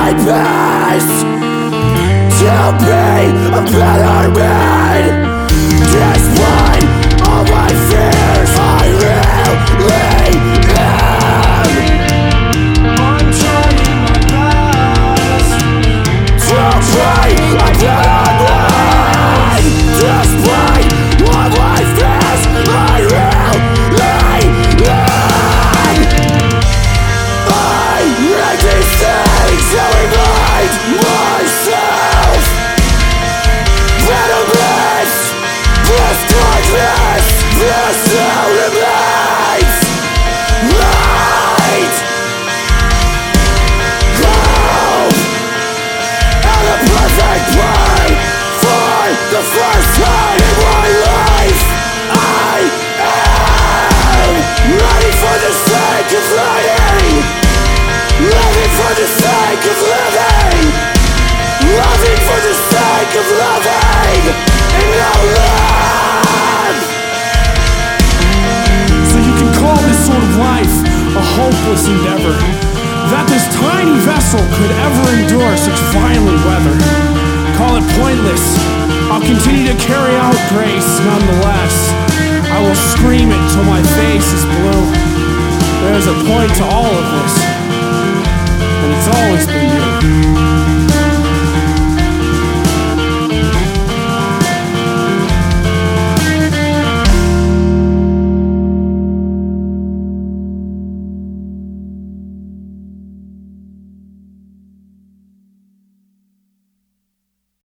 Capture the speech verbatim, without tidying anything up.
my best to be a better man. Despite all my fears, I really am. I'm trying my best to be a better man. Despite all my fears, I really am. I make these things to remind myself that a bliss, this darkness, this still remains light. Hope and a perfect plan for the first time in my life. I am ready for the sake of writing, living for the sake of living, loving for the sake of loving, and now live. So you can call this sort of life a hopeless endeavor, that this tiny vessel could ever endure such violent weather. Call it pointless. I'll continue to carry out grace nonetheless. I will scream it till my face is blue. There's a point to all of this, and it's always been you.